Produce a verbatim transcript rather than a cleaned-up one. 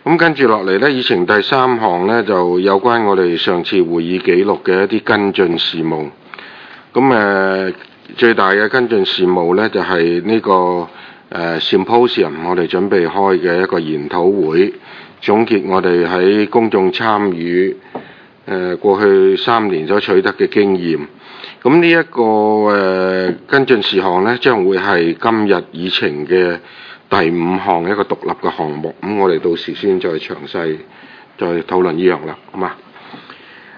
咁跟住落嚟呢，議程第三項呢，就有關我哋上次會議記錄嘅一啲跟進事務。咁誒、呃、最大嘅跟進事務呢，就係、是、呢、這個誒、呃、Symposium， 我哋準備開嘅一個研討會，總結我哋喺公眾參與誒、呃、過去三年所取得嘅經驗。咁呢一個誒、呃、跟進事項呢，將會係今日議程嘅第五項一個獨立嘅項目。咁我哋到時先再詳細再討論呢樣啦，好嘛？